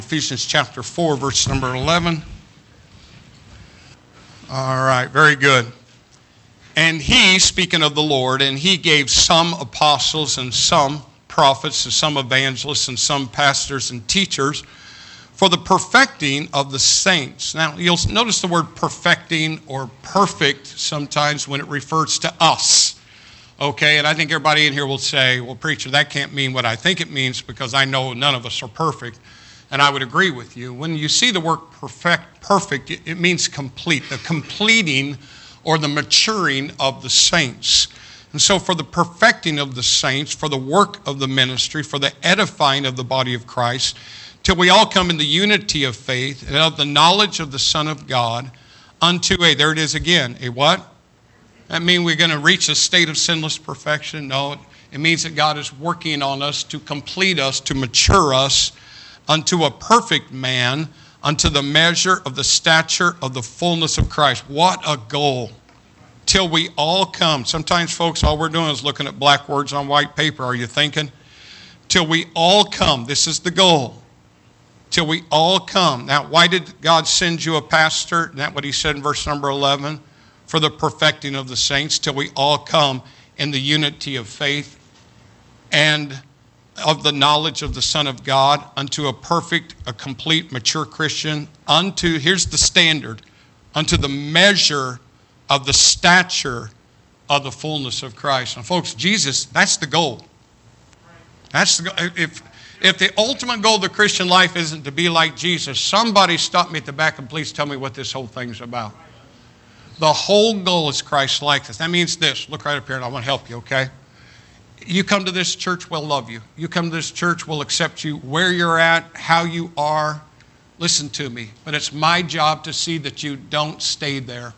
Ephesians chapter 4, verse number 11. All right, very good. And he, speaking of the Lord, and he gave some apostles and some prophets and some evangelists and some pastors and teachers for the perfecting of the saints. Now, you'll notice the word perfecting or perfect sometimes when it refers to us. Okay, and I think everybody in here will say, well, preacher, that can't mean what I think it means because I know none of us are perfect. And I would agree with you. When you see the word perfect, it means complete, the completing or the maturing of the saints. And so for the perfecting of the saints, for the work of the ministry, for the edifying of the body of Christ, till we all come in the unity of faith and of the knowledge of the Son of God, unto a, there it is again, a what? That mean we're going to reach a state of sinless perfection? No, it means that God is working on us to complete us, to mature us, unto a perfect man, unto the measure of the stature of the fullness of Christ. What a goal. Till we all come. Sometimes, folks, all we're doing is looking at black words on white paper. Are you thinking? Till we all come. This is the goal. Till we all come. Now, why did God send you a pastor? Isn't that what he said in verse number 11? For the perfecting of the saints, till we all come in the unity of faith and of the knowledge of the Son of God, unto a perfect, a complete, mature Christian, unto, here's the standard, unto the measure of the stature of the fullness of Christ. And folks, Jesus, that's the goal. That's the goal. If the ultimate goal of the Christian life isn't to be like Jesus, somebody stop me at the back and please tell me what this whole thing's about. The whole goal is Christ-likeness. That means this. Look right up here and I want to help you, okay? You come to this church, we'll love you. You come to this church, we'll accept you where you're at, how you are. Listen to me. But it's my job to see that you don't stay there.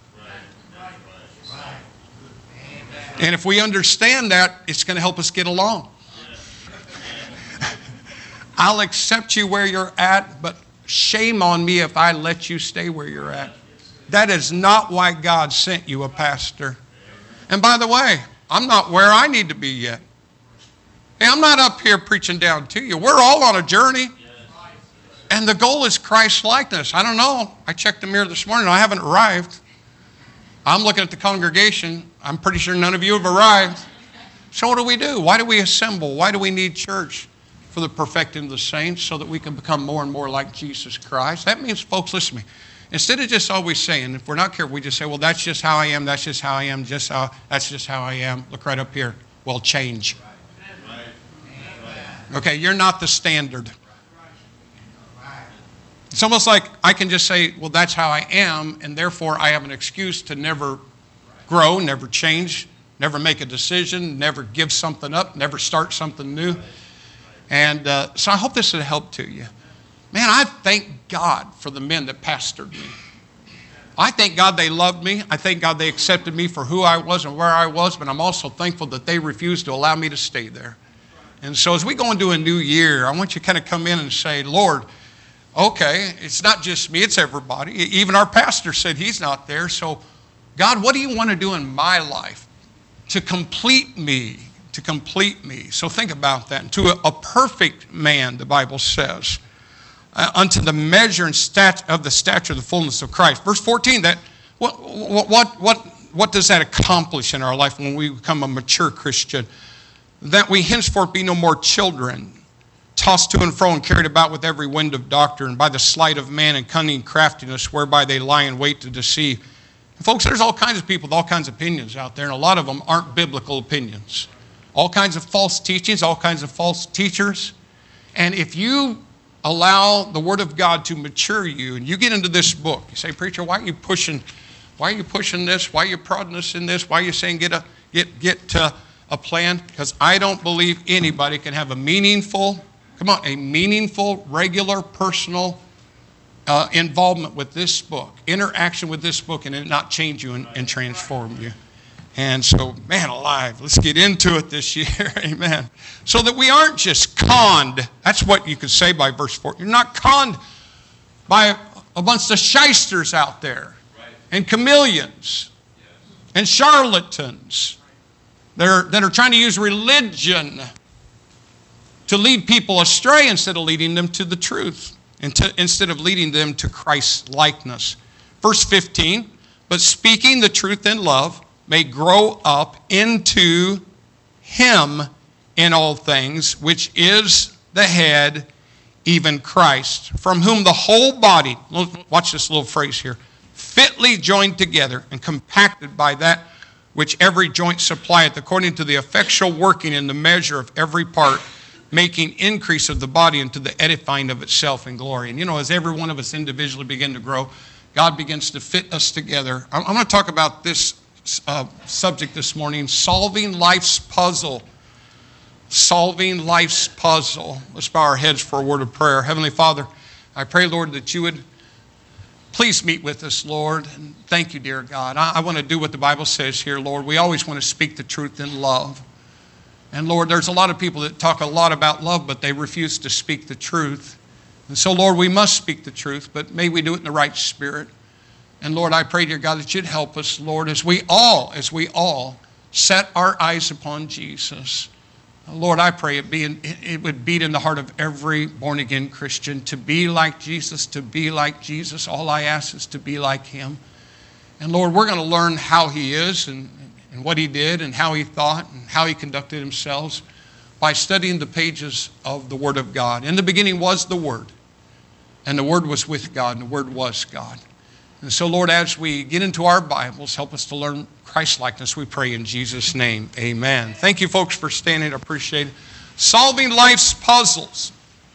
And if we understand that, it's going to help us get along. I'll accept you where you're at, but shame on me if I let you stay where you're at. That is not why God sent you a pastor. And by the way, I'm not where I need to be yet. Hey, I'm not up here preaching down to you. We're all on a journey. And the goal is Christ-likeness. I don't know. I checked the mirror this morning. I haven't arrived. I'm looking at the congregation. I'm pretty sure none of you have arrived. So what do? Why do we assemble? Why do we need church? For the perfecting of the saints, so that we can become more and more like Jesus Christ. That means, folks, listen to me. Instead of just always saying, if we're not careful, we just say, well, that's just how I am, that's just how I am, that's just how I am. Look right up here. Well, change. Okay, you're not the standard. It's almost like I can just say, well, that's how I am, and therefore I have an excuse to never grow, never change, never make a decision, never give something up, never start something new. And so I hope this will help to you. Man, I thank God for the men that pastored me. I thank God they loved me. I thank God they accepted me for who I was and where I was, but I'm also thankful that they refused to allow me to stay there. And so as we go into a new year, I want you to kind of come in and say, Lord, okay, it's not just me, it's everybody. Even our pastor said he's not there. So, God, what do you want to do in my life to complete me? To complete me. So think about that. To a perfect man, the Bible says, unto the measure and of the stature of the fullness of Christ. Verse 14, that what does that accomplish in our life when we become a mature Christian? That we henceforth be no more children, tossed to and fro and carried about with every wind of doctrine, by the sleight of man and cunning craftiness, whereby they lie in wait to deceive. And folks, there's all kinds of people with all kinds of opinions out there, and a lot of them aren't biblical opinions. All kinds of false teachings, all kinds of false teachers. And if you allow the Word of God to mature you, and you get into this book, you say, preacher, why are you pushing this? Why are you prodding us in this? Why are you saying get to a plan? Because I don't believe anybody can have a meaningful, regular, personal involvement with this book, interaction with this book, and it not change you and transform you. And so, man alive, let's get into it this year, amen. So that we aren't just conned. That's what you could say by verse 4. You're not conned by a bunch of shysters out there, and chameleons, and charlatans that are trying to use religion to lead people astray instead of leading them to the truth. instead of leading them to Christ's likeness. Verse 15, but speaking the truth in love may grow up into him in all things, which is the head, even Christ, from whom the whole body, watch this little phrase here, fitly joined together and compacted by that which every joint supplieth, according to the effectual working in the measure of every part, making increase of the body into the edifying of itself in glory. And as every one of us individually begin to grow, God begins to fit us together. I'm going to talk about this subject this morning, solving life's puzzle. Solving life's puzzle. Let's bow our heads for a word of prayer. Heavenly Father, I pray, Lord, that you would please meet with us, Lord. And thank you, dear God. I want to do what the Bible says here, Lord. We always want to speak the truth in love. And Lord, there's a lot of people that talk a lot about love, but they refuse to speak the truth. And so, Lord, we must speak the truth, but may we do it in the right spirit. And Lord, I pray, dear God, that you'd help us, Lord, as we all set our eyes upon Jesus. Lord, I pray it would beat in the heart of every born-again Christian to be like Jesus, to be like Jesus. All I ask is to be like him. And Lord, we're going to learn how he is and what he did and how he thought and how he conducted himself by studying the pages of the Word of God. In the beginning was the Word, and the Word was with God, and the Word was God. And so, Lord, as we get into our Bibles, help us to learn Christ-likeness, we pray in Jesus' name. Amen. Thank you, folks, for standing. I appreciate it. Solving life's puzzles.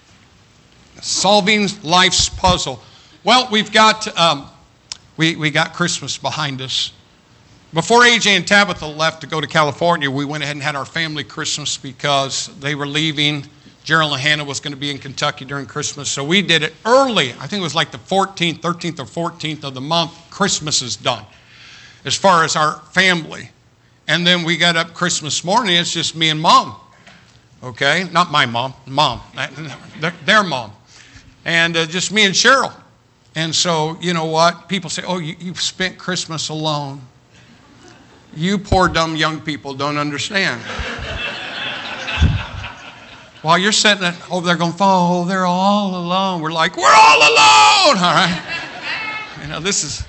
Solving life's puzzle. Well, we've got we got Christmas behind us. Before AJ and Tabitha left to go to California, we went ahead and had our family Christmas because they were leaving. Gerald and Hannah was going to be in Kentucky during Christmas, so we did it early. I think it was like the 13th or 14th of the month. Christmas is done as far as our family. And then we got up Christmas morning. It's just me and Mom. Okay? Not my mom. Mom. Their mom. And just me and Cheryl. And so, you know what? People say, oh, you've spent Christmas alone. You poor dumb young people don't understand. While you're sitting over there going, oh, they're all alone. We're like, we're all alone. All right? This is...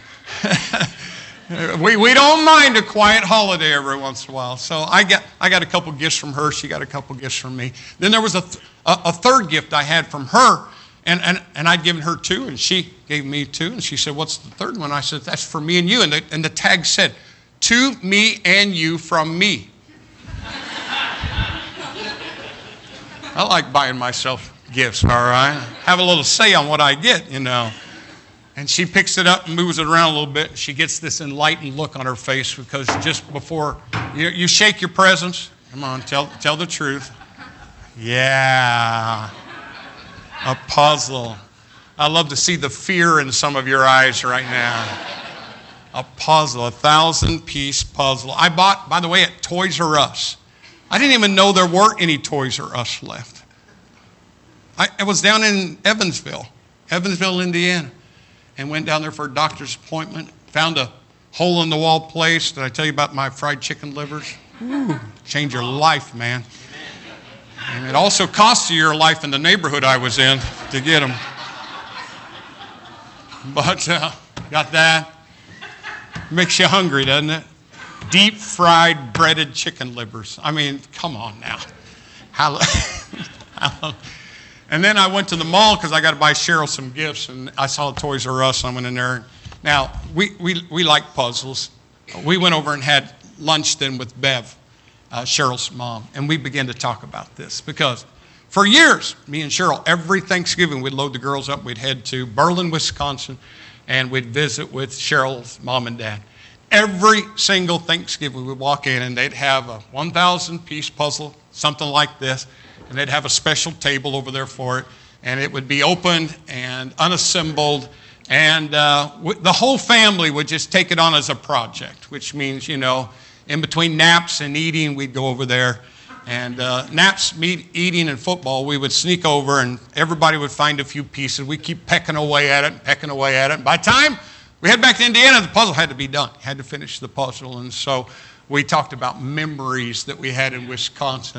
We don't mind a quiet holiday every once in a while. So I got a couple gifts from her. She got a couple gifts from me. Then there was a third gift I had from her, and I'd given her two, and she gave me two. And she said, what's the third one? I said, that's for me and you. And the tag said, to me and you from me. I like buying myself gifts, all right? Have a little say on what I get, And she picks it up and moves it around a little bit. She gets this enlightened look on her face because just before you shake your presents. Come on, tell the truth. Yeah, a puzzle. I love to see the fear in some of your eyes right now. A puzzle, a 1,000-piece puzzle. I bought, by the way, at Toys R Us. I didn't even know there were any Toys R Us left. I was down in Evansville, Indiana. And went down there for a doctor's appointment. Found a hole-in-the-wall place. Did I tell you about my fried chicken livers? Ooh, change your life, man. And it also cost you your life in the neighborhood I was in to get them. But got that. Makes you hungry, doesn't it? Deep-fried, breaded chicken livers. I mean, come on now. And then I went to the mall because I got to buy Cheryl some gifts, and I saw Toys R Us, and I went in there. Now, we like puzzles. We went over and had lunch then with Bev, Cheryl's mom, and we began to talk about this because for years, me and Cheryl, every Thanksgiving, we'd load the girls up. We'd head to Berlin, Wisconsin, and we'd visit with Cheryl's mom and dad. Every single Thanksgiving, we'd walk in, and they'd have a 1,000-piece puzzle, something like this, and they'd have a special table over there for it, and it would be opened and unassembled, and the whole family would just take it on as a project, which means, in between naps and eating, we'd go over there, and naps, eating, and football, we would sneak over, and everybody would find a few pieces. We'd keep pecking away at it. By the time we head back to Indiana, the puzzle had to be done. Had to finish the puzzle, and so we talked about memories that we had in Wisconsin.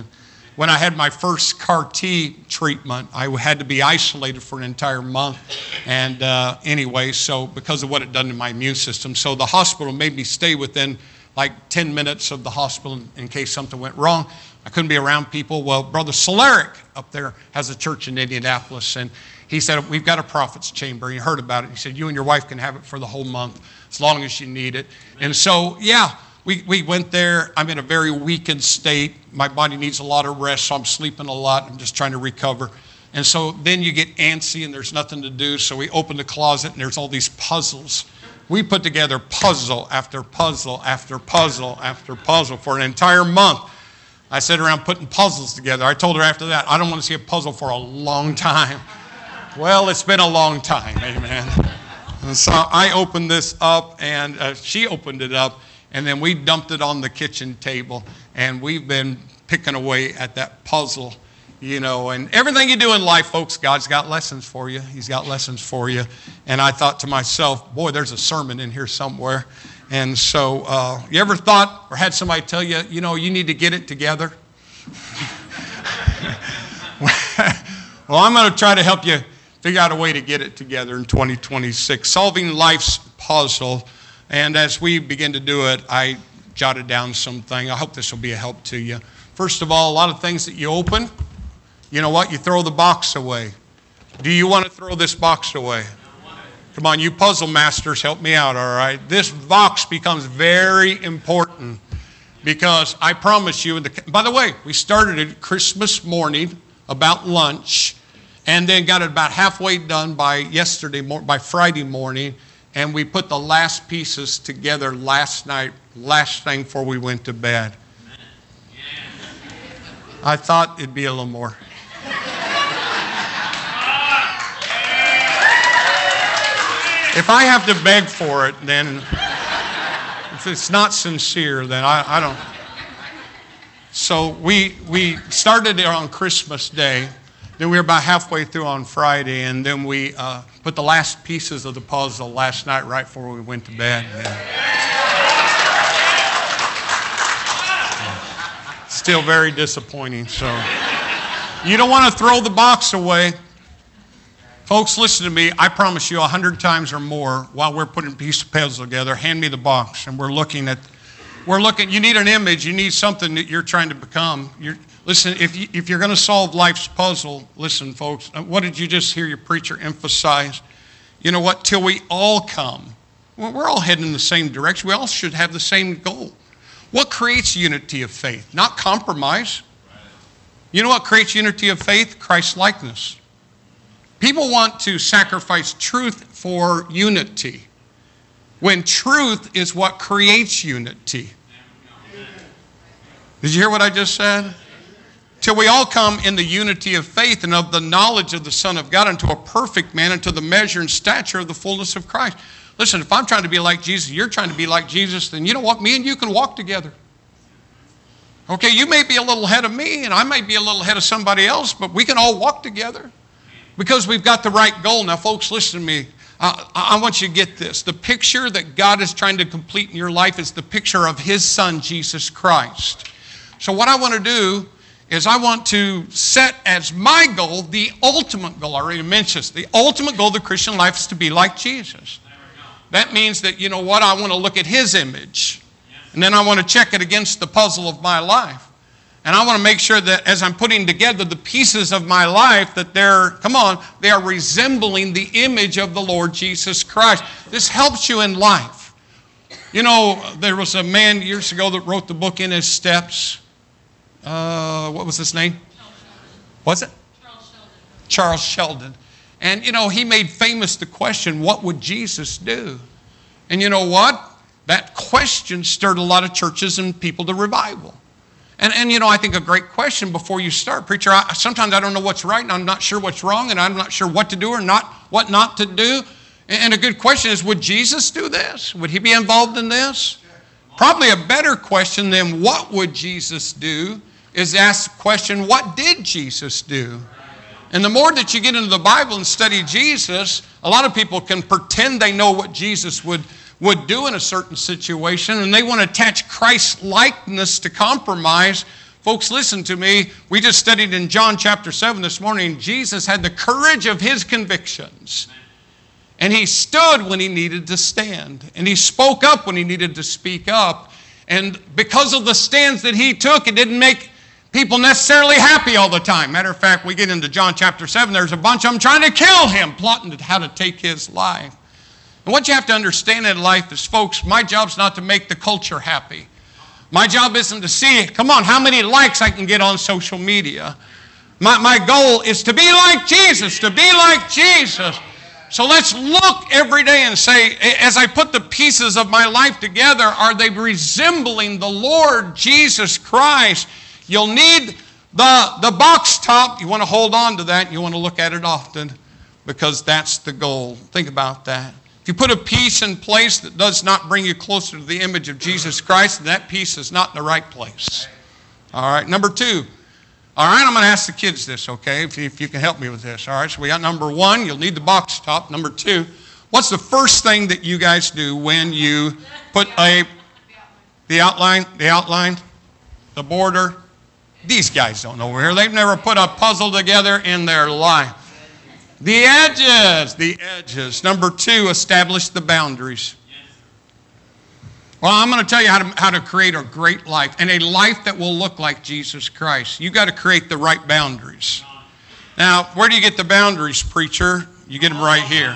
when I had my first CAR-T treatment, I had to be isolated for an entire month. And anyway, so because of what it done to my immune system, so the hospital made me stay within like 10 minutes of the hospital in case something went wrong. I couldn't be around people. Well, Brother Solaric up there has a church in Indianapolis, and he said, we've got a prophet's chamber. He heard about it. He said, you and your wife can have it for the whole month as long as you need it. And so, yeah, we went there. I'm in a very weakened state. My body needs a lot of rest, so I'm sleeping a lot. I'm just trying to recover. And so then you get antsy and there's nothing to do. So we open the closet and there's all these puzzles. We put together puzzle after puzzle after puzzle after puzzle for an entire month. I sat around putting puzzles together. I told her after that, I don't want to see a puzzle for a long time. Well, it's been a long time, amen. And so I opened this up and she opened it up. And then we dumped it on the kitchen table, and we've been picking away at that puzzle, you know. And everything you do in life, folks, God's got lessons for you. He's got lessons for you. And I thought to myself, boy, there's a sermon in here somewhere. And so you ever thought or had somebody tell you, you know, you need to get it together? Well, I'm going to try to help you figure out a way to get it together in 2026. Solving life's puzzle. And as we begin to do it, I jotted down something. I hope this will be a help to you. First of all, a lot of things that you open, you know what? You throw the box away. Do you want to throw this box away? Come on, you puzzle masters, help me out, all right? This box becomes very important because I promise you, by the way, we started it Christmas morning about lunch and then got it about halfway done by Friday morning. And we put the last pieces together last night, last thing before we went to bed. I thought it'd be a little more. If I have to beg for it, then if it's not sincere, then I don't. So we started it on Christmas Day. Then we were about halfway through on Friday, and then we put the last pieces of the puzzle last night right before we went to bed. Yeah. Still very disappointing. So you don't want to throw the box away. Folks, listen to me. I promise you 100 times or more while we're putting a piece of puzzle together, hand me the box, and we're looking. You need an image. You need something that you're trying to become. Listen, if you're going to solve life's puzzle, listen, folks, what did you just hear your preacher emphasize? You know what? Till we all come. Well, we're all heading in the same direction. We all should have the same goal. What creates unity of faith? Not compromise. You know what creates unity of faith? Christ-likeness. People want to sacrifice truth for unity, when truth is what creates unity. Did you hear what I just said? Till we all come in the unity of faith and of the knowledge of the Son of God unto a perfect man, unto the measure and stature of the fullness of Christ. Listen, if I'm trying to be like Jesus, you're trying to be like Jesus, then you know what? Me and you can walk together. Okay, you may be a little ahead of me, and I may be a little ahead of somebody else, but we can all walk together because we've got the right goal. Now, folks, listen to me. I want you to get this. The picture that God is trying to complete in your life is the picture of His Son, Jesus Christ. So what I want to do is I want to set as my goal the ultimate goal. I already mentioned this. The ultimate goal of the Christian life is to be like Jesus. That means that, you know what, I want to look at His image. And then I want to check it against the puzzle of my life. And I want to make sure that as I'm putting together the pieces of my life that they are resembling the image of the Lord Jesus Christ. This helps you in life. You know, there was a man years ago that wrote the book In His Steps. What was his name? What's it? Charles Sheldon. And, you know, he made famous the question, what would Jesus do? And you know what? That question stirred a lot of churches and people to revival. And you know, I think a great question before you start, preacher, sometimes I don't know what's right and I'm not sure what's wrong and I'm not sure what to do or what not to do. And a good question is, would Jesus do this? Would He be involved in this? Probably a better question than what would Jesus do is ask the question, what did Jesus do? And the more that you get into the Bible and study Jesus, a lot of people can pretend they know what Jesus would do in a certain situation, and they want to attach Christ-likeness to compromise, Folks, listen to me. We just studied in John chapter 7 this morning. Jesus had the courage of his convictions. And he stood when he needed to stand. And he spoke up when he needed to speak up. And because of the stands that he took, it didn't make people necessarily happy all the time. Matter of fact, we get into John chapter 7, there's a bunch of them trying to kill him, plotting how to take his life. And what you have to understand in life is, folks, my job's not to make the culture happy. My job isn't to see, come on, how many likes I can get on social media. My goal is to be like Jesus, to be like Jesus. So let's look every day and say, as I put the pieces of my life together, are they resembling the Lord Jesus Christ? You'll need the box top. You want to hold on to that. You want to look at it often because that's the goal. Think about that. If you put a piece in place that does not bring you closer to the image of Jesus Christ, that piece is not in the right place. All right, number 2. All right, I'm going to ask the kids this, okay, if you can help me with this. All right, so we got number 1, you'll need the box top. Number 2, what's the first thing that you guys do when you put the outline, the border? These guys don't know over here. They've never put a puzzle together in their life. The edges. Number 2, establish the boundaries. Well, I'm going to tell you how to create a great life and a life that will look like Jesus Christ. You've got to create the right boundaries. Now, where do you get the boundaries, preacher? You get them right here.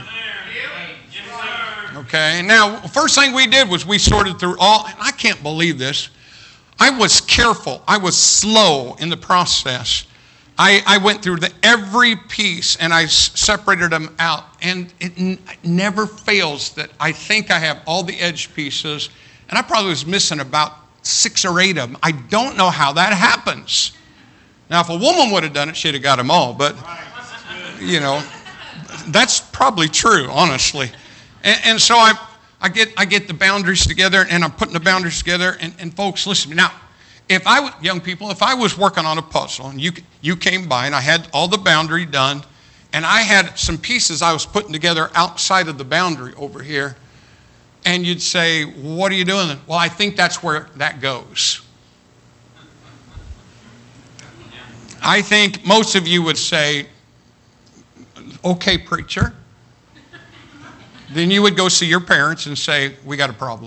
Okay, now, first thing we did was we sorted through all, and I can't believe this. I was careful. I was slow in the process. I went through every piece and I separated them out. And it never fails that I think I have all the edge pieces. And I probably was missing about 6 or 8 of them. I don't know how that happens. Now, if a woman would have done it, she'd have got them all. But, you know, that's probably true, honestly. And so I get the boundaries together, and I'm putting the boundaries together. And folks, listen to me. Now, young people, if I was working on a puzzle, and you came by, and I had all the boundary done, and I had some pieces I was putting together outside of the boundary over here, and you'd say, what are you doing? Well, I think that's where that goes. I think most of you would say, okay, preacher. Then you would go see your parents and say, we got a problem.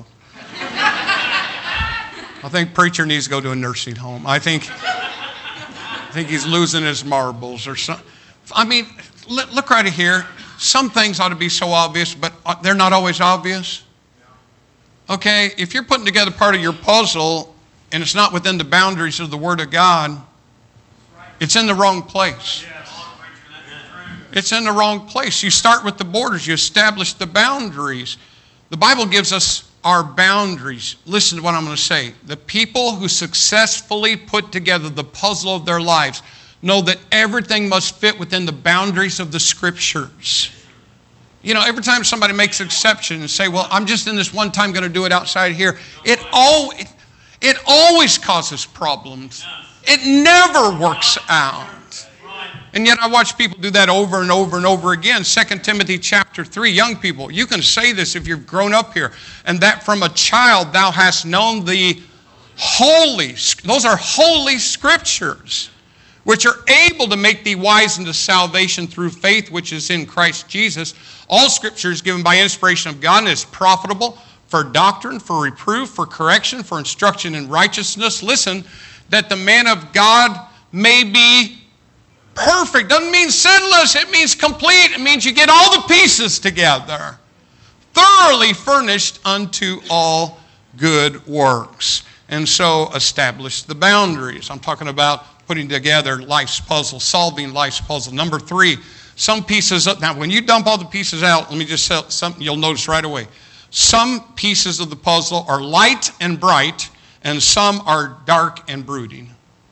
I think preacher needs to go to a nursing home. I think he's losing his marbles or something. I mean, look right here. Some things ought to be so obvious, but they're not always obvious. Okay, if you're putting together part of your puzzle and it's not within the boundaries of the Word of God, it's in the wrong place. It's in the wrong place. You start with the borders. You establish the boundaries. The Bible gives us our boundaries. Listen to what I'm going to say. The people who successfully put together the puzzle of their lives know that everything must fit within the boundaries of the Scriptures. You know, every time somebody makes an exception and say, well, I'm just in this one time going to do it outside here, it always causes problems. It never works out. And yet I watch people do that over and over and over again. 2 Timothy chapter 3, young people, you can say this if you've grown up here, and that from a child thou hast known the holy, those are holy Scriptures, which are able to make thee wise unto salvation through faith which is in Christ Jesus. All Scripture is given by inspiration of God and is profitable for doctrine, for reproof, for correction, for instruction in righteousness. Listen, that the man of God may be perfect. Doesn't mean sinless. It means complete. It means you get all the pieces together. Thoroughly furnished unto all good works. And so establish the boundaries. I'm talking about putting together life's puzzle, solving life's puzzle. Number 3, some pieces. Now, when you dump all the pieces out, let me just say something you'll notice right away. Some pieces of the puzzle are light and bright, and some are dark and brooding.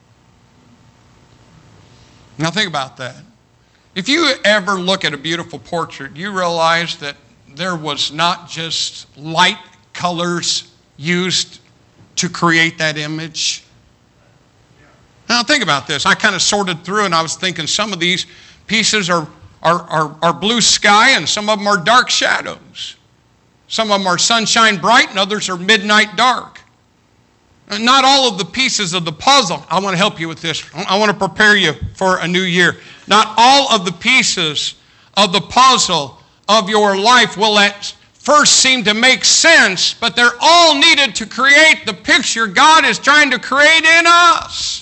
Now think about that. If you ever look at a beautiful portrait, you realize that there was not just light colors used to create that image. Now think about this. I kind of sorted through and I was thinking some of these pieces are blue sky and some of them are dark shadows. Some of them are sunshine bright and others are midnight dark. Not all of the pieces of the puzzle. I want to help you with this. I want to prepare you for a new year. Not all of the pieces of the puzzle of your life will at first seem to make sense, but they're all needed to create the picture God is trying to create in us.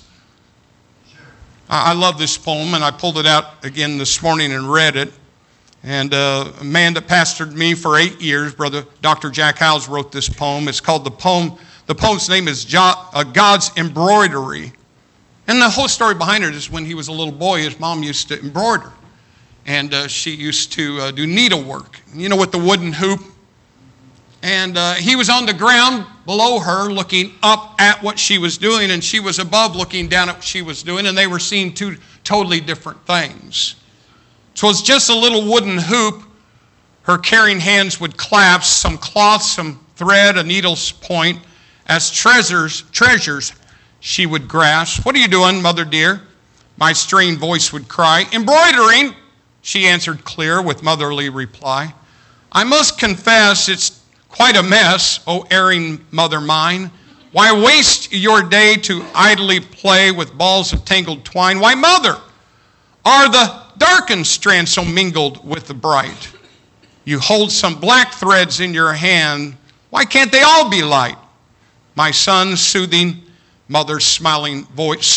I love this poem, and I pulled it out again this morning and read it. And a man that pastored me for 8 years, Brother Dr. Jack Howes, wrote this poem. It's called the poem's name is God's Embroidery. And the whole story behind it is when he was a little boy, his mom used to embroider. And she used to do needlework, with the wooden hoop. And he was on the ground below her looking up at what she was doing, and she was above looking down at what she was doing, and they were seeing two totally different things. So it's just a little wooden hoop. Her caring hands would clasp some cloth, some thread, a needle's point, as treasures she would grasp. "What are you doing, mother dear?" my strained voice would cry. "Embroidering," she answered clear with motherly reply. "I must confess it's quite a mess, O erring mother mine. Why waste your day to idly play with balls of tangled twine? Why, mother, are the darkened strands so mingled with the bright? You hold some black threads in your hand. Why can't they all be light?" My son, soothed mother's smiling voice.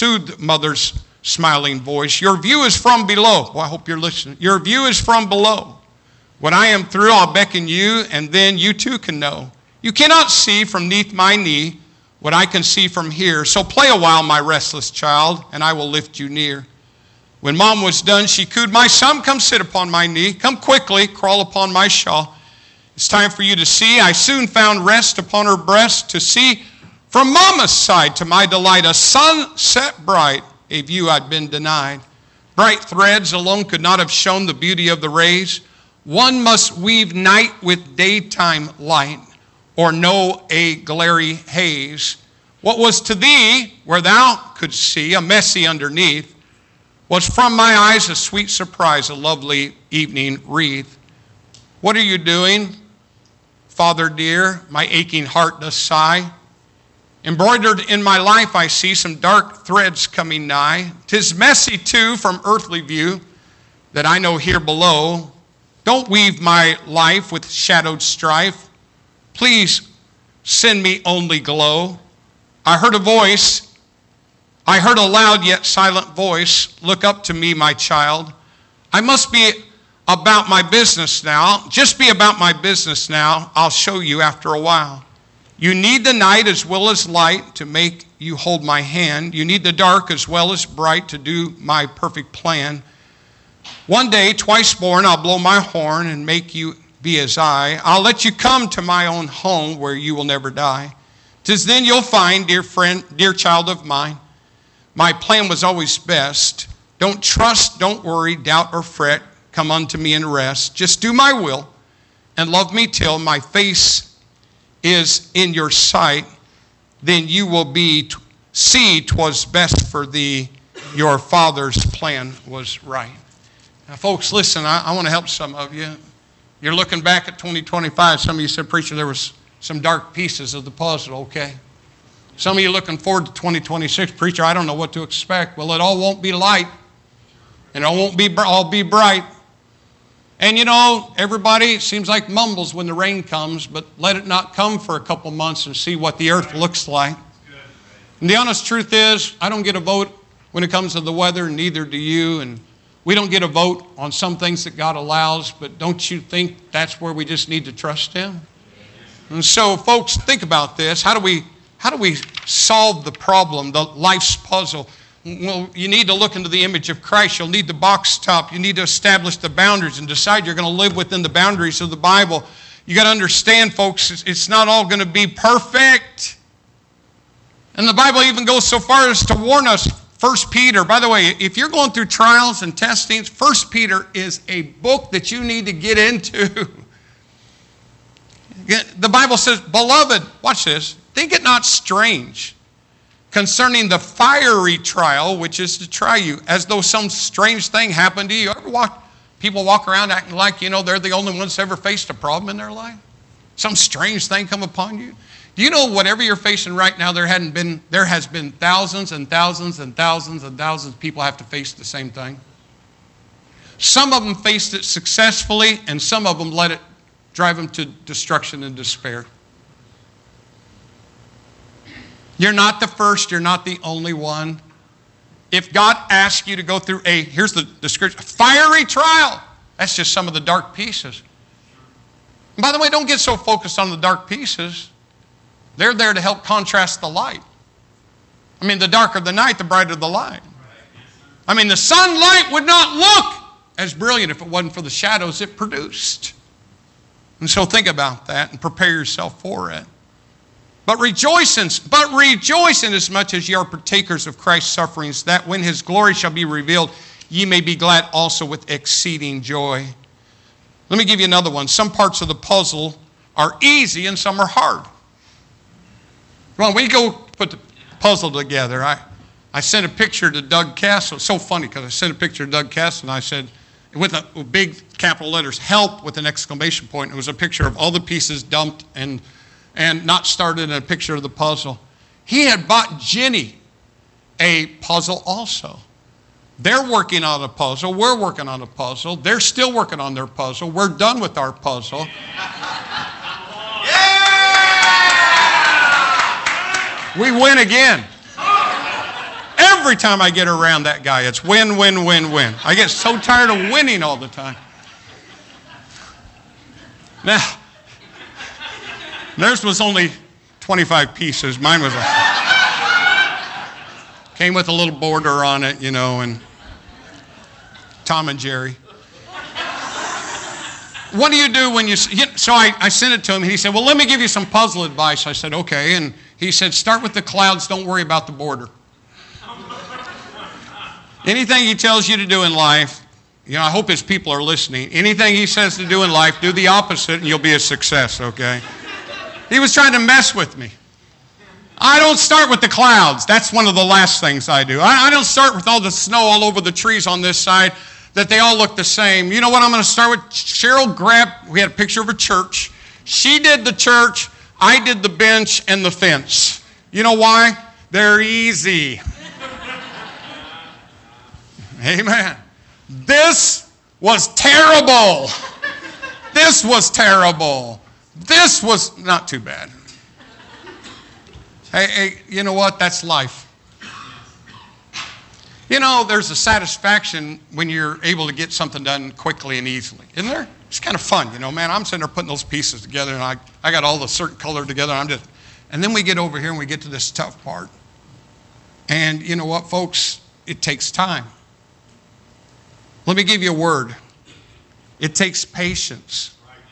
"Your view is from below." Well, I hope you're listening. "Your view is from below. When I am through, I'll beckon you, and then you too can know. You cannot see from 'neath my knee what I can see from here. So play a while, my restless child, and I will lift you near." When mom was done, she cooed, "My son, come sit upon my knee. Come quickly, crawl upon my shawl. It's time for you to see." I soon found rest upon her breast to see from mama's side, to my delight, a sunset bright, a view I'd been denied. Bright threads alone could not have shown the beauty of the rays. One must weave night with daytime light, or know a glary haze. What was to thee, where thou couldst see a messy underneath, was from my eyes a sweet surprise, a lovely evening wreath. "What are you doing, father dear?" my aching heart does sigh. "Embroidered in my life I see some dark threads coming nigh. 'Tis messy too from earthly view, that I know here below. Don't weave my life with shadowed strife. Please send me only glow." I heard a loud yet silent voice. "Look up to me, my child. I must be about my business now. Just be about my business now. I'll show you after a while. You need the night as well as light to make you hold my hand. You need the dark as well as bright to do my perfect plan. One day, twice born, I'll blow my horn and make you be as I. I'll let you come to my own home where you will never die. 'Tis then you'll find, dear friend, dear child of mine, my plan was always best. Don't trust, don't worry, doubt or fret. Come unto me and rest. Just do my will and love me till my face is in your sight. Then you will see 'twas best for thee. Your father's plan was right." Now, folks, listen, I want to help some of you. You're looking back at 2025. Some of you said, "Preacher, there was some dark pieces of the puzzle." Okay. Some of you looking forward to 2026. "Preacher, I don't know what to expect." Well, it all won't be light, and it won't be all be bright. And everybody seems like mumbles when the rain comes, but let it not come for a couple months and see what the earth looks like. And the honest truth is, I don't get a vote when it comes to the weather, and neither do you. And we don't get a vote on some things that God allows, but don't you think that's where we just need to trust Him? And so, folks, think about this. How do we solve the problem, the life's puzzle? Well, you need to look into the image of Christ. You'll need the box top. You need to establish the boundaries and decide you're going to live within the boundaries of the Bible. You got to understand, folks, it's not all going to be perfect. And the Bible even goes so far as to warn us. 1 Peter, by the way, if you're going through trials and testings, 1 Peter is a book that you need to get into. The Bible says, "Beloved," watch this, "think it not strange concerning the fiery trial which is to try you, as though some strange thing happened to you." Ever people walk around acting like, they're the only ones that ever faced a problem in their life? Some strange thing come upon you? Do you know whatever you're facing right now, there has been thousands and thousands and thousands and thousands of people have to face the same thing? Some of them faced it successfully, and some of them let it drive them to destruction and despair. You're not the first, you're not the only one. If God asks you to go through here's the description, fiery trial, that's just some of the dark pieces. And by the way, don't get so focused on the dark pieces. They're there to help contrast the light. I mean, the darker the night, the brighter the light. I mean, the sunlight would not look as brilliant if it wasn't for the shadows it produced. And so think about that and prepare yourself for it. But rejoice in as much as ye are partakers of Christ's sufferings, that when his glory shall be revealed, ye may be glad also with exceeding joy. Let me give you another one. Some parts of the puzzle are easy and some are hard. Well, we go put the puzzle together. I sent a picture to Doug Castle. It's so funny because I sent a picture to Doug Castle and I said, with big capital letters, help with an exclamation point. It was a picture of all the pieces dumped and not started, and a picture of the puzzle. He had bought Jenny a puzzle also. They're working on a puzzle. We're working on a puzzle. They're still working on their puzzle. We're done with our puzzle. We win again. Every time I get around that guy, it's win, win, win, win. I get so tired of winning all the time. Now, theirs was only 25 pieces. Mine was came with a little border on it, and Tom and Jerry. What do you do when so I sent it to him, and he said, well, let me give you some puzzle advice. I said, okay. And he said, start with the clouds, don't worry about the border. Anything he tells you to do in life, I hope his people are listening. Anything he says to do in life, do the opposite and you'll be a success, okay? He was trying to mess with me. I don't start with the clouds. That's one of the last things I do. I don't start with all the snow all over the trees on this side, that they all look the same. You know what I'm going to start with? Cheryl we had a picture of a church. She did the church. I did the bench and the fence. You know why? They're easy. Amen. This was terrible. This was terrible. This was not too bad. Hey, you know what? That's life. There's a satisfaction when you're able to get something done quickly and easily. Isn't there? It's kind of fun, man. I'm sitting there putting those pieces together, and I got all the certain color together. And then we get over here and we get to this tough part. And you know what, folks? It takes time. Let me give you a word. It takes patience.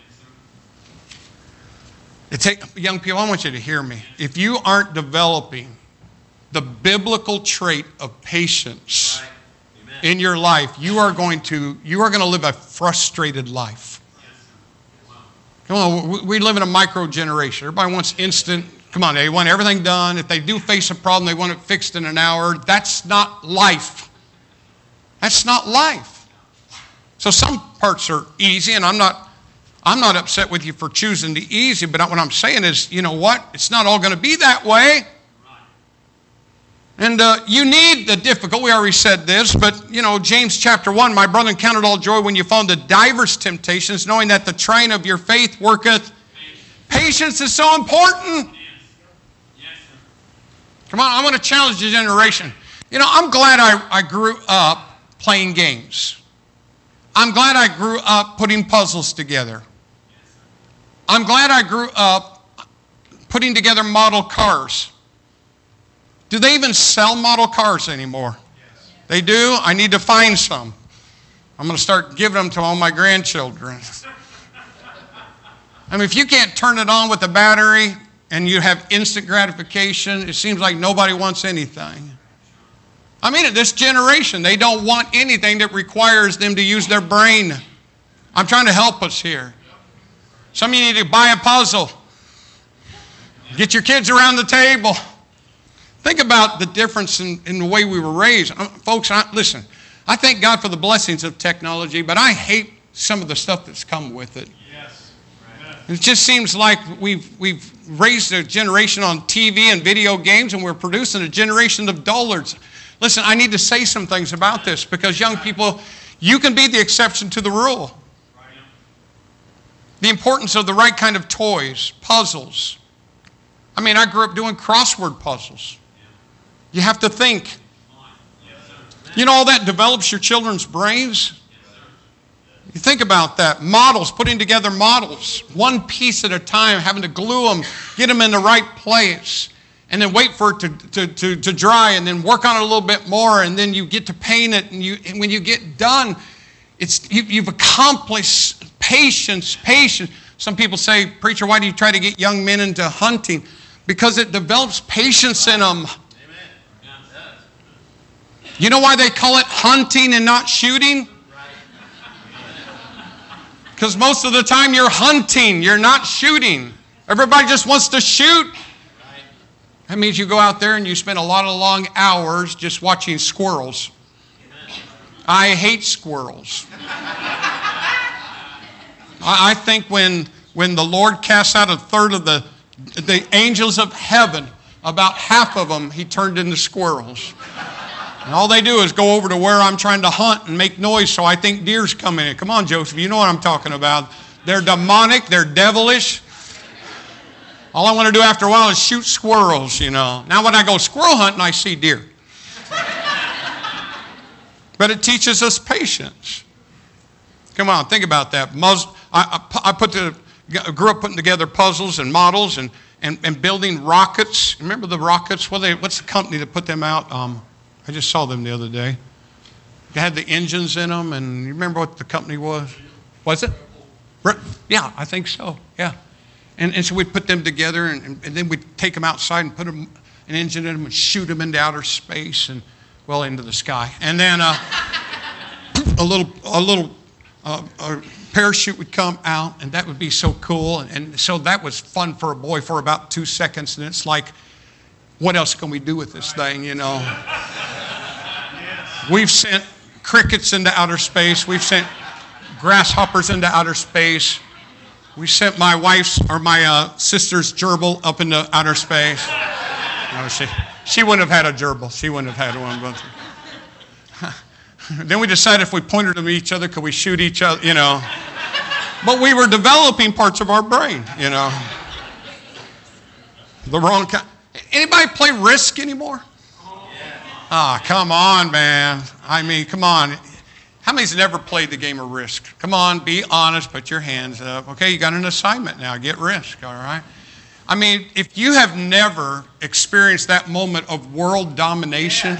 Young people, I want you to hear me. If you aren't developing the biblical trait of patience in your life, you are going to live a frustrated life. Come on, we live in a micro generation. Everybody wants instant. Come on, they want everything done. If they do face a problem, they want it fixed in an hour. That's not life. That's not life. So some parts are easy, and I'm not upset with you for choosing the easy, but what I'm saying is, you know what? It's not all going to be that way. And you need the difficult. We already said this, but, James chapter 1, my brethren, count it all joy when you fall into divers temptations, knowing that the trying of your faith worketh. Patience is so important. Come on, I want to challenge the generation. I'm glad I grew up playing games. I'm glad I grew up putting puzzles together. I'm glad I grew up putting together model cars. Do they even sell model cars anymore? Yes. They do? I need to find some. I'm going to start giving them to all my grandchildren. I mean, if you can't turn it on with a battery and you have instant gratification, it seems like nobody wants anything. I mean, this generation, they don't want anything that requires them to use their brain. I'm trying to help us here. Some of you need to buy a puzzle. Get your kids around the table. Think about the difference in the way we were raised. Folks, listen, I thank God for the blessings of technology, but I hate some of the stuff that's come with it. Yes. It just seems like we've raised a generation on TV and video games, and we're producing a generation of dullards. Listen, I need to say some things about this, because young people, you can be the exception to the rule. The importance of the right kind of toys, puzzles. I mean, I grew up doing crossword puzzles. You have to think. You know, all that develops your children's brains. You think about that. Models, putting together models, one piece at a time, having to glue them, get them in the right place, and then wait for it to dry, and then work on it a little bit more, and then you get to paint it, and when you get done, you've accomplished patience. Some people say, preacher, why do you try to get young men into hunting? Because it develops patience in them. You know why they call it hunting and not shooting? Because most of the time you're hunting, you're not shooting. Everybody just wants to shoot. That means you go out there and you spend a lot of long hours just watching squirrels. I hate squirrels. I think when the Lord casts out a third of the angels of heaven, about half of them He turned into squirrels. And all they do is go over to where I'm trying to hunt and make noise, so I think deer's coming in. Come on, Joseph, you know what I'm talking about. They're demonic, they're devilish. All I want to do after a while is shoot squirrels, you know. Now when I go squirrel hunting, I see deer. But it teaches us patience. Come on, think about that. I grew up putting together puzzles and models and building rockets. Remember the rockets? What's the company that put them out? I just saw them the other day. They had the engines in them, and you remember what the company was? Was it? Yeah, I think so, yeah. And so we'd put them together, and then we'd take them outside and put an engine in them and shoot them into outer space and, well, into the sky. And then a little parachute would come out, and that would be so cool. And so that was fun for a boy for about 2 seconds, and it's like, what else can we do with this thing, you know? We've sent crickets into outer space. We've sent grasshoppers into outer space. We sent my wife's or my sister's gerbil up into outer space. No, she wouldn't have had a gerbil. She wouldn't have had one. But then we decided if we pointed them at each other, could we shoot each other, you know? But we were developing parts of our brain, you know. The wrong kind. Anybody play Risk anymore? Ah, oh, come on, man. I mean, come on. How many's never played the game of Risk? Come on, be honest, put your hands up. Okay, you got an assignment now. Get Risk, all right? I mean, if you have never experienced that moment of world domination,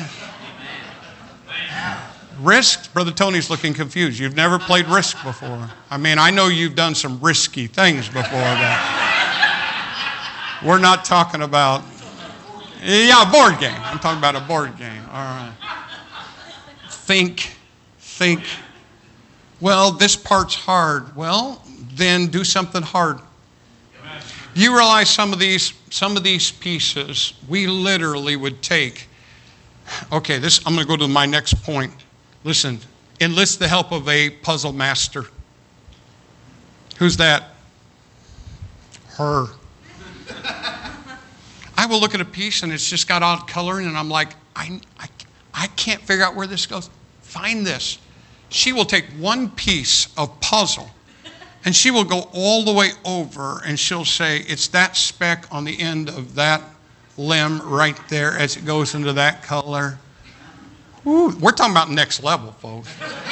Risk, Brother Tony's looking confused. You've never played Risk before. I mean, I know you've done some risky things before that. We're not talking about, yeah, a board game. I'm talking about a board game. All right. Think. Well, this part's hard. Well, then do something hard. You realize some of these pieces we literally would take. Okay, I'm going to go to my next point. Listen, enlist the help of a puzzle master. Who's that? Her. I will look at a piece and it's just got odd coloring and I'm like, I can't figure out where this goes. Find this. She will take one piece of puzzle and she will go all the way over and she'll say, it's that speck on the end of that limb right there as it goes into that color. Ooh, we're talking about next level, folks.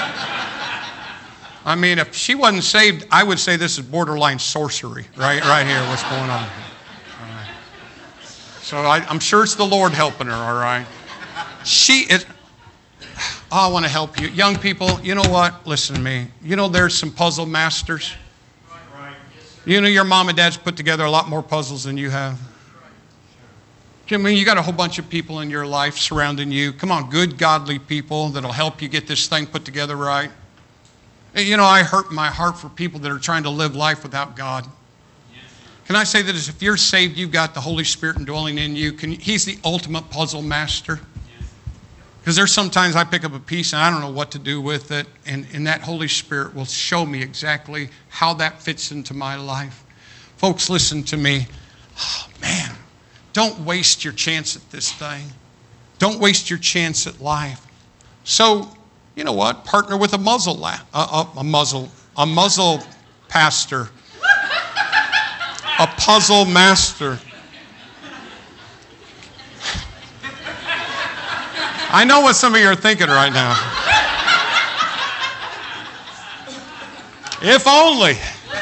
I mean, if she wasn't saved, I would say this is borderline sorcery, right here, what's going on. All right. So I'm sure it's the Lord helping her, all right? She is, I want to help you. Young people, you know what? Listen to me. You know there's some puzzle masters. You know your mom and dad's put together a lot more puzzles than you have. I mean, you got a whole bunch of people in your life surrounding you. Come on, good, godly people that'll help you get this thing put together right. You know, I hurt my heart for people that are trying to live life without God. Can I say that if you're saved, you've got the Holy Spirit indwelling in you. He's the ultimate puzzle master. Because there's sometimes I pick up a piece and I don't know what to do with it. And that Holy Spirit will show me exactly how that fits into my life. Folks, listen to me. Oh, man, don't waste your chance at this thing. Don't waste your chance at life. So, you know what? Partner with a muzzle pastor. A puzzle master. I know what some of you are thinking right now. If only.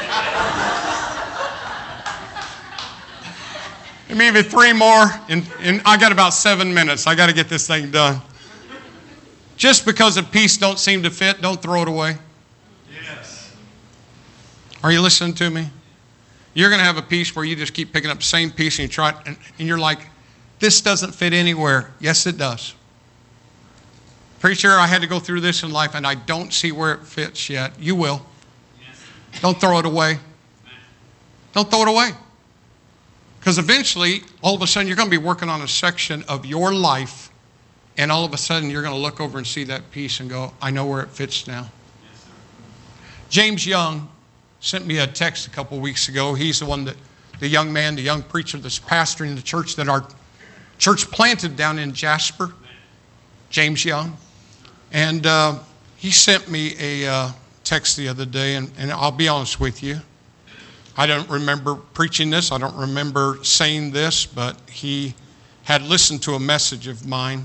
Maybe 3 more, and I got about 7 minutes. I got to get this thing done. Just because a piece don't seem to fit, don't throw it away. Yes. Are you listening to me? You're going to have a piece where you just keep picking up the same piece and you try it, and you're like, this doesn't fit anywhere. Yes, it does. Preacher, I had to go through this in life, and I don't see where it fits yet. You will. Yes. Don't throw it away. Don't throw it away. Because eventually, all of a sudden, you're going to be working on a section of your life, and all of a sudden, you're going to look over and see that piece and go, I know where it fits now. Yes, James Young sent me a text a couple weeks ago. He's the one the young man, the young preacher that's pastoring the church that our church planted down in Jasper, James Young. And he sent me a text the other day, and I'll be honest with you. I don't remember preaching this. I don't remember saying this, but he had listened to a message of mine.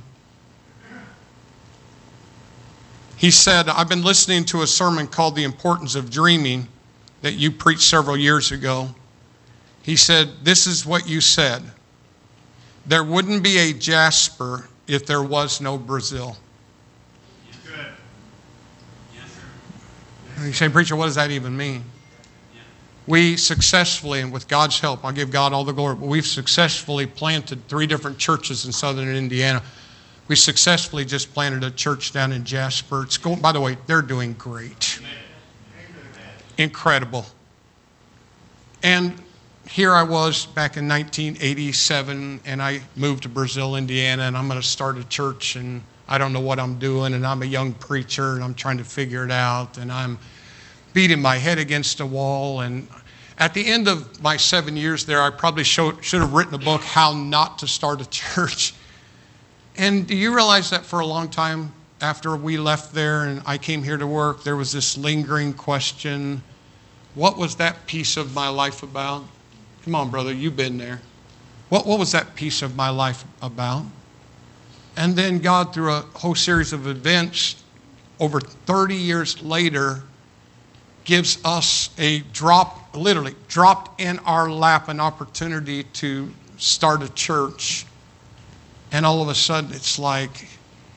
He said, I've been listening to a sermon called The Importance of Dreaming that you preached several years ago. He said, this is what you said. There wouldn't be a Jasper if there was no Brazil. Good. Yes, sir. You say, preacher, what does that even mean? We successfully, and with God's help, I'll give God all the glory, but we've successfully planted 3 different churches in southern Indiana. We successfully just planted a church down in Jasper. It's going, by the way, they're doing great. Amen. Incredible. And here I was back in 1987, and I moved to Brazil, Indiana, and I'm going to start a church, and I don't know what I'm doing, and I'm a young preacher, and I'm trying to figure it out, and I'm beating my head against a wall. And at the end of my 7 years there, I probably should have written a book, How Not to Start a Church. And do you realize that for a long time after we left there and I came here to work, there was this lingering question, what was that piece of my life about? Come on, brother, you've been there. What was that piece of my life about? And then God, through a whole series of events, over 30 years later, gives us literally dropped in our lap an opportunity to start a church. And all of a sudden it's like,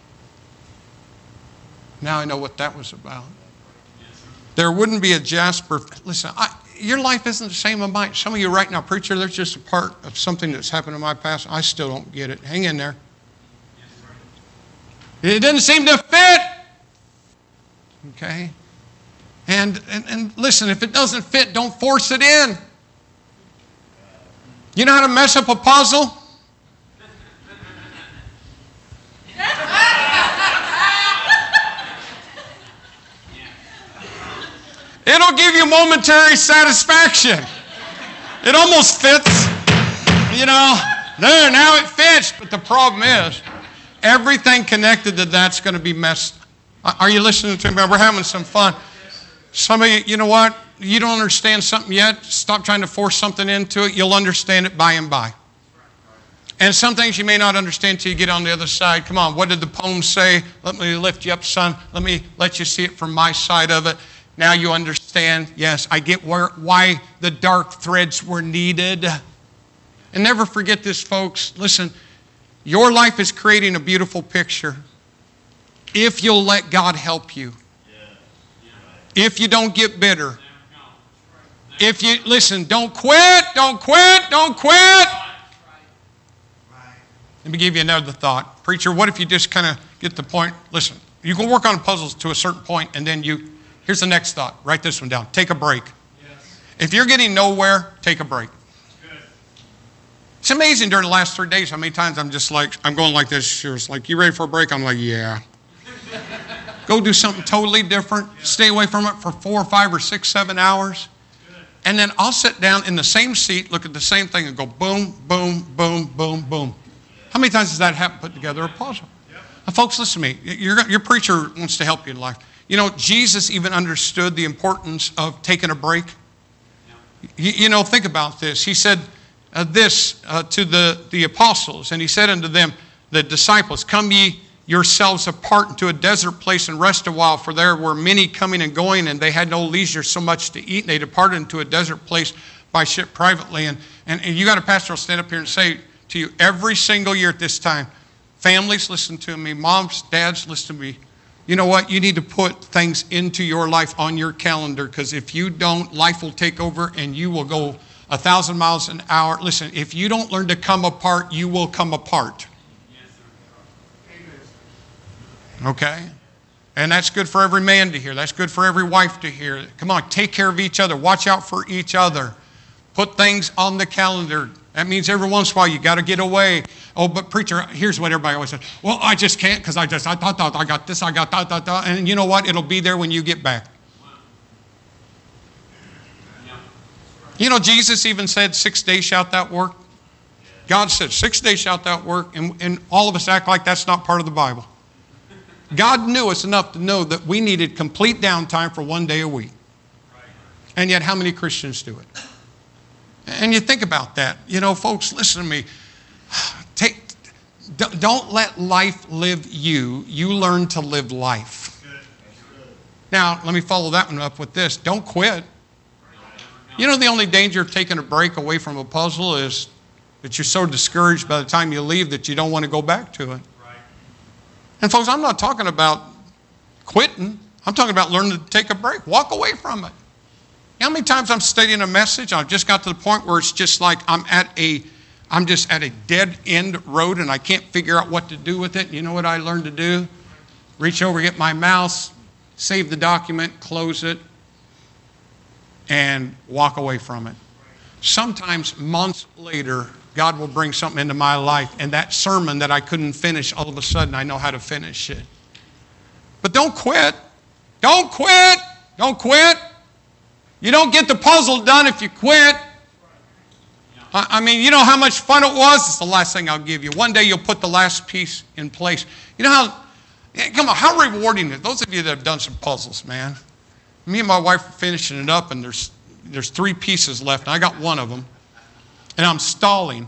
now I know what that was about. There wouldn't be a Jasper. Listen, your life isn't the same as mine. Some of you right now, preacher, that's just a part of something that's happened in my past. I still don't get it. Hang in there. It doesn't seem to fit. Okay? And listen, if it doesn't fit, don't force it in. You know how to mess up a puzzle? It'll give you momentary satisfaction. It almost fits. You know, there, now it fits. But the problem is, everything connected to that's going to be messed. Are you listening to me? We're having some fun. Some of you, you know what? You don't understand something yet. Stop trying to force something into it. You'll understand it by and by. And some things you may not understand till you get on the other side. Come on, what did the poem say? Let me lift you up, son. Let me let you see it from my side of it. Now you understand, yes, I get why the dark threads were needed. And never forget this, folks. Listen, your life is creating a beautiful picture if you'll let God help you. If you don't get bitter. If you, listen, don't quit, don't quit, don't quit. Let me give you another thought. Preacher, what if you just kind of get the point? Listen, you can work on puzzles to a certain point, and then here's the next thought. Write this one down. Take a break. Yes. If you're getting nowhere, take a break. Good. It's amazing during the last 3 days how many times I'm going like this. It's like, you ready for a break? I'm like, yeah. Go do something totally different. Stay away from it for 4 or 5 or 6, 7 hours. And then I'll sit down in the same seat, look at the same thing, and go boom, boom, boom, boom, boom. How many times does that happen, put together a puzzle? Now, folks, listen to me. Your preacher wants to help you in life. You know, Jesus even understood the importance of taking a break. You know, think about this. He said this to the apostles, and he said unto them, the disciples, come ye yourselves apart into a desert place and rest a while, for there were many coming and going, and they had no leisure so much to eat, and they departed into a desert place by ship privately. And you got a pastor will stand up here and say to you every single year at this time, families, listen to me, moms, dads, listen to me. You know what? You need to put things into your life on your calendar, because if you don't, life will take over and you will go 1,000 miles an hour. Listen, if you don't learn to come apart, you will come apart. Okay? And that's good for every man to hear. That's good for every wife to hear. Come on, take care of each other. Watch out for each other. Put things on the calendar. That means every once in a while you got to get away. Oh, but preacher, here's what everybody always says. Well, I just can't because I got this, I got that. And you know what? It'll be there when you get back. You know, Jesus even said 6 days shalt thou work. God said 6 days shalt thou work. And all of us act like that's not part of the Bible. God knew us enough to know that we needed complete downtime for 1 day a week. And yet, how many Christians do it? And you think about that. You know, folks, listen to me. Don't let life live you. You learn to live life. Now, let me follow that one up with this. Don't quit. You know, the only danger of taking a break away from a puzzle is that you're so discouraged by the time you leave that you don't want to go back to it. And folks, I'm not talking about quitting. I'm talking about learning to take a break. Walk away from it. You know how many times I'm studying a message, I've just got to the point where it's just like I'm just at a dead end road and I can't figure out what to do with it. You know what I learned to do? Reach over, get my mouse, save the document, close it, and walk away from it. Sometimes months later, God will bring something into my life, and that sermon that I couldn't finish, all of a sudden I know how to finish it. But don't quit. Don't quit. Don't quit. You don't get the puzzle done if you quit. I mean, you know how much fun it was? It's the last thing I'll give you. One day you'll put the last piece in place. You know how rewarding it is. Those of you that have done some puzzles, man. Me and my wife are finishing it up, and there's 3 pieces left, and I got one of them. And I'm stalling.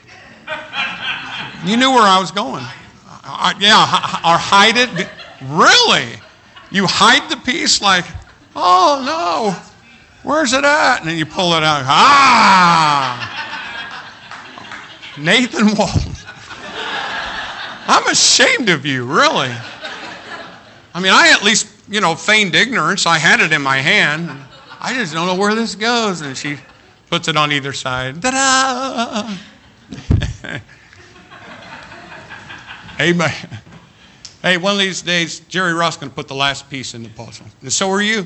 You knew where I was going. Or hide it. Really? You hide the piece like, oh no, where's it at? And then you pull it out. Nathan Walton. I'm ashamed of you, really. I mean, I at least, feigned ignorance. I had it in my hand. I just don't know where this goes. And she puts it on either side. Ta-da! Amen. Hey, one of these days, Jerry Ross is going to put the last piece in the puzzle. And so are you.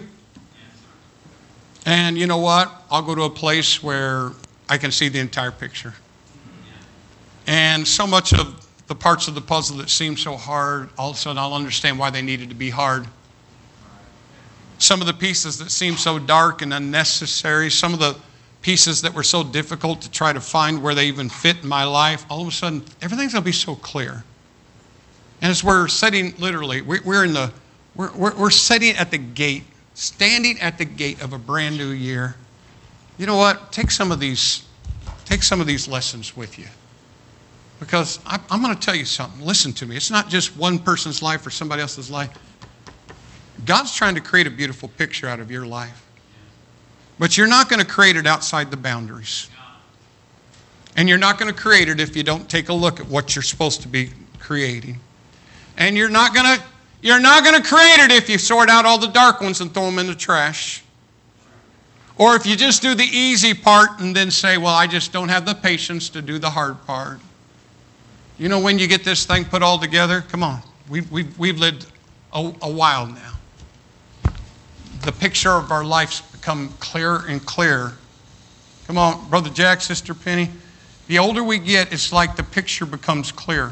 And you know what? I'll go to a place where I can see the entire picture. And so much of the parts of the puzzle that seem so hard, all of a sudden I'll understand why they needed to be hard. Some of the pieces that seem so dark and unnecessary, some of the pieces that were so difficult to try to find where they even fit in my life, all of a sudden everything's going to be so clear. And as we're sitting, literally, we're sitting at the gate, standing at the gate of a brand new year. You know what? Take some of these lessons with you. Because I'm going to tell you something. Listen to me. It's not just one person's life or somebody else's life. God's trying to create a beautiful picture out of your life. But you're not going to create it outside the boundaries. And you're not going to create it if you don't take a look at what you're supposed to be creating. And you're not going to create it if you sort out all the dark ones and throw them in the trash. Or if you just do the easy part and then say, well, I just don't have the patience to do the hard part. You know, when you get this thing put all together, come on, we've lived a while now. The picture of our life's become clearer and clearer. Come on, Brother Jack, Sister Penny. The older we get, it's like the picture becomes clear.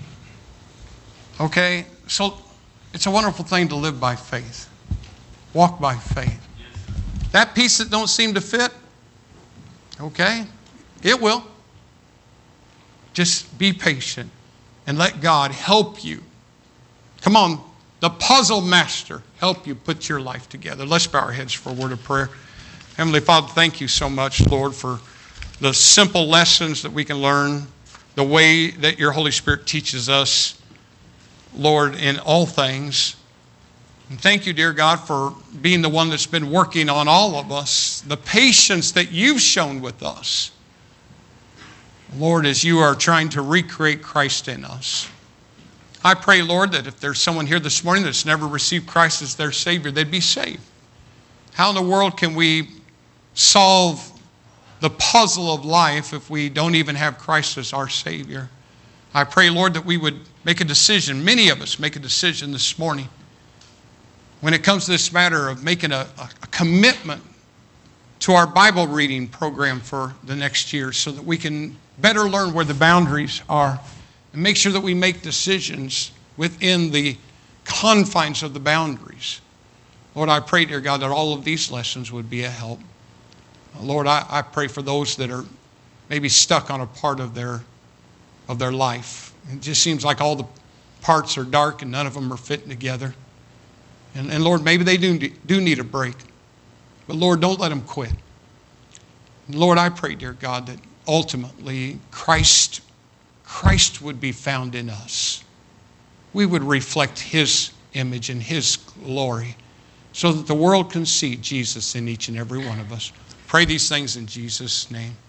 Okay? So it's a wonderful thing to live by faith. Walk by faith. That piece that don't seem to fit, Okay? It will. Just be patient and let God help you. Come on, the puzzle master, help you put your life together. Let's bow our heads for a word of prayer. Heavenly Father, thank you so much, Lord, for the simple lessons that we can learn, the way that your Holy Spirit teaches us, Lord, in all things. And thank you, dear God, for being the one that's been working on all of us, the patience that you've shown with us. Lord, as you are trying to recreate Christ in us. I pray, Lord, that if there's someone here this morning that's never received Christ as their Savior, they'd be saved. How in the world can we solve the puzzle of life if we don't even have Christ as our Savior? I pray, Lord, that we would make a decision, many of us make a decision this morning, when it comes to this matter of making a commitment to our Bible reading program for the next year so that we can better learn where the boundaries are and make sure that we make decisions within the confines of the boundaries. Lord, I pray, dear God, that all of these lessons would be a help. Lord, I pray for those that are maybe stuck on a part of their life. It just seems like all the parts are dark and none of them are fitting together. And Lord, maybe they do need a break. But Lord, don't let them quit. And Lord, I pray, dear God, that ultimately Christ would be found in us. We would reflect His image and His glory so that the world can see Jesus in each and every one of us. Pray these things in Jesus' name.